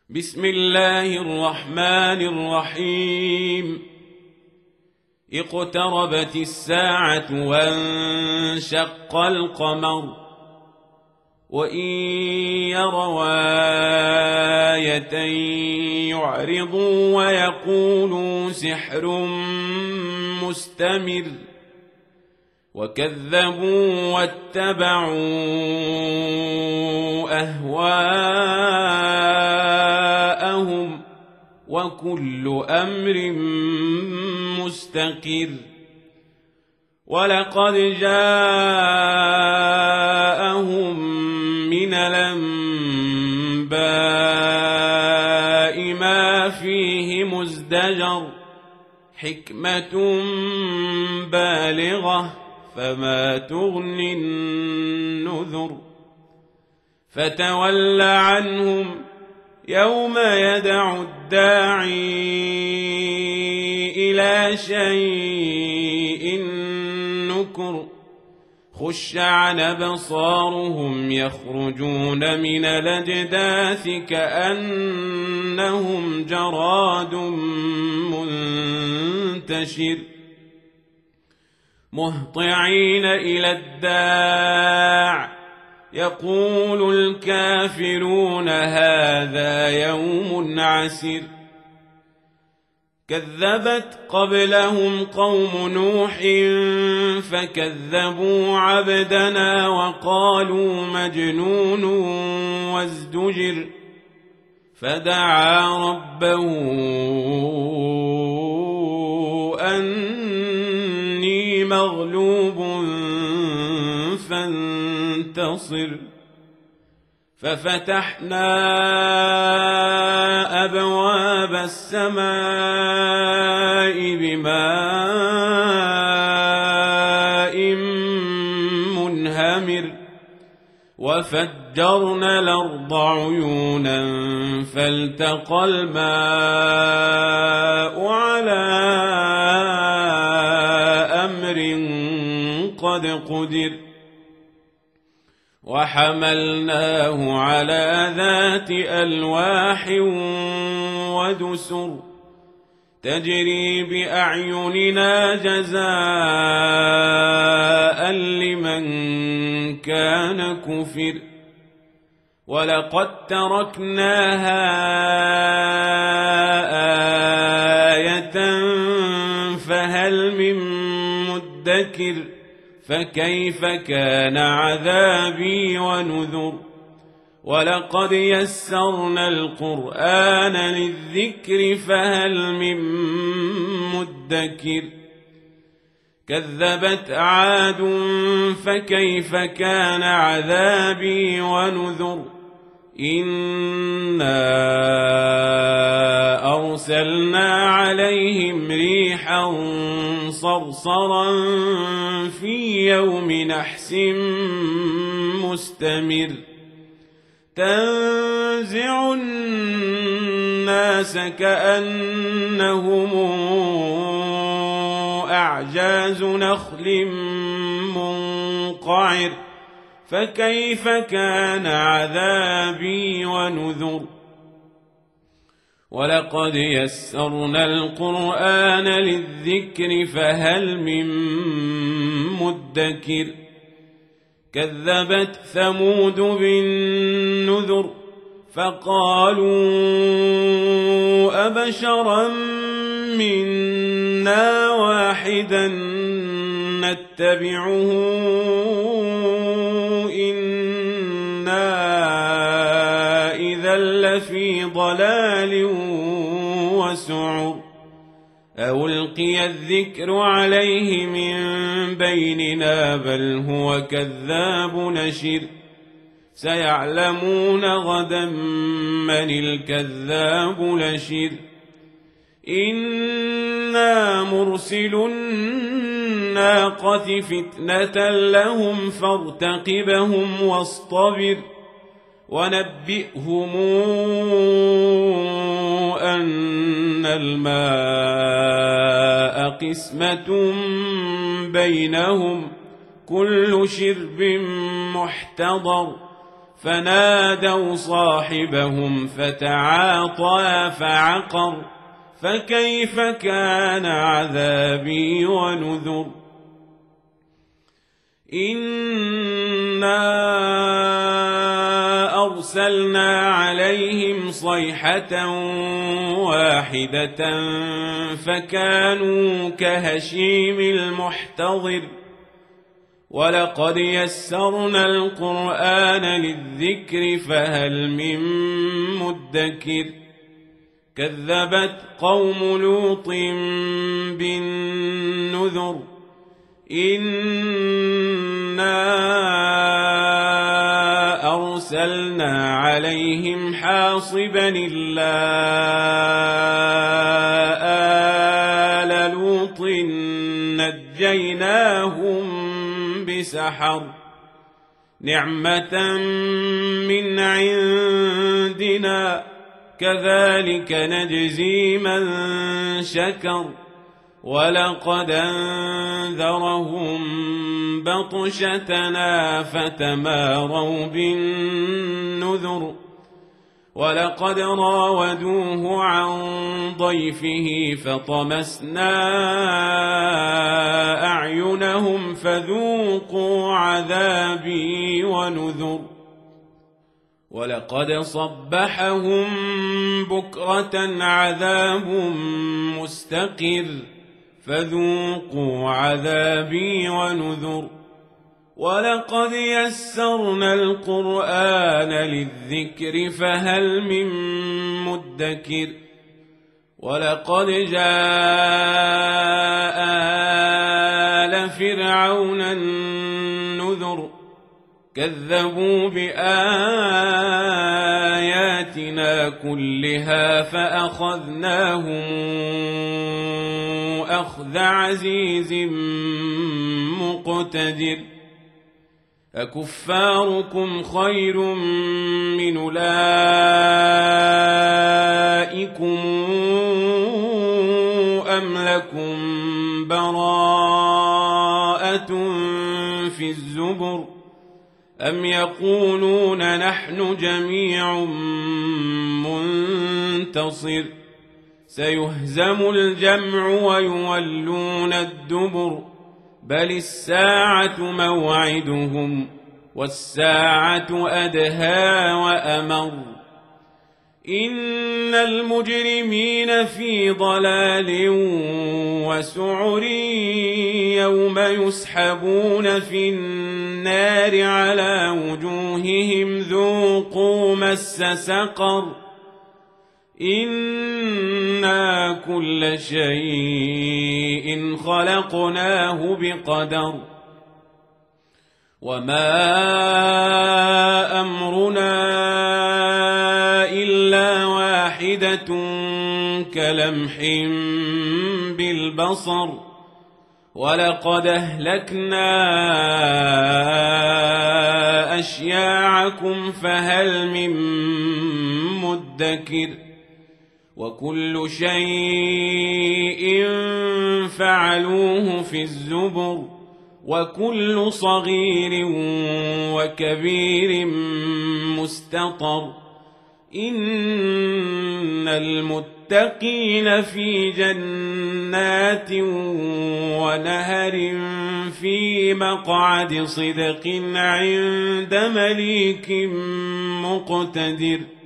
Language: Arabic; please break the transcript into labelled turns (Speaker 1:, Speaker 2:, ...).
Speaker 1: بسم الله الرحمن الرحيم. اقتربت الساعة وانشق القمر وإن يروا آية يعرضوا ويقولوا سحر مستمر وكذبوا واتبعوا أهواءهم وكل أمر مستقر. ولقد جاءهم من الأنباء ما فيه مزدجر حكمة بالغة فما تغني النذر. فتول عنهم يوم يدعو الداعي إلى شيء نكر خش عن أبصارهم يخرجون من الأجداث كأنهم جراد منتشر مهطعين إلى الداع يقول الكافرون هذا يوم عسر. كذبت قبلهم قوم نوح فكذبوا عبدنا وقالوا مجنون وازدجر. فدعا ربه أني مغلوب فانتصر. ففتحنا أبواب السماء بماء منهمر وفجرنا الأرض عيونا فالتقى الماء على أمر قد قدر. وحملناه على ذات ألواح ودسر تجري بأعيننا جزاء لمن كان كفر. ولقد تركناها آية فهل من مدكر. فكيف كان عذابي ونذر. ولقد يسرنا القرآن للذكر فهل من مدكر. كذبت عاد فكيف كان عذابي ونذر. إنا أرسلنا عليهم ريحا صرصرا في يوم نحس مستمر تنزع الناس كأنهم أعجاز نخل منقعر. فكيف كان عذابي ونذر. ولقد يسرنا القرآن للذكر فهل من مدكر. كذبت ثمود بالنذر فقالوا أبشرا منا واحدا نتبعه إنا إذا لفي ضلال وسعر. ألقي الذكر عليه من بيننا بل هو كذاب نشر. سيعلمون غدا من الكذاب نشر. إنا مرسل الناقة فتنة لهم فارتقبهم واصطبر. ونبئهم أن الماء قسمة بينهم كل شرب محتضر. فنادوا صاحبهم فتعاطى فعقر فكيف كان عذابي ونذر إنا أرسلنا عليهم صيحة واحدة فكانوا كهشيم المحتضر ولقد يسرنا القرآن للذكر فهل من مدكر كذبت قوم لوط بالنذر إنا أرسلنا عليهم حاصبا إلا آل لوط نجيناهم بسحر نعمة من عندنا كذلك نجزي من شكر ولقد أنذرهم بطشتنا فتماروا بالنذر ولقد راودوه عن ضيفه فطمسنا أعينهم فذوقوا عذابي ونذر ولقد صبحهم بكرة عذاب مستقر فذوقوا عذابي ونذر ولقد يسرنا القرآن للذكر فهل من مدكر ولقد جاء آل فرعون النذر كذبوا بآياتنا كلها فأخذناهم أخذ عزيز مقتدر أكفاركم خير من أولئكم أم لكم براءة في الزبر أم يقولون نحن جميع منتصر سيهزم الجمع ويولون الدبر بل الساعة موعدهم والساعة أدهى وأمر إن المجرمين في ضلال وسعر يوم يسحبون في النار على وجوههم ذوقوا مس سقر إنا كل شيء خلقناه بقدر وما أمرنا إلا واحدة كلمح بالبصر ولقد أهلكنا أشياعكم فهل من مدكر وكل شيء فعلوه في الزبر وكل صغير وكبير مستطر إن المتقين في جنات ونهر في مقعد صدق عند مليك مقتدر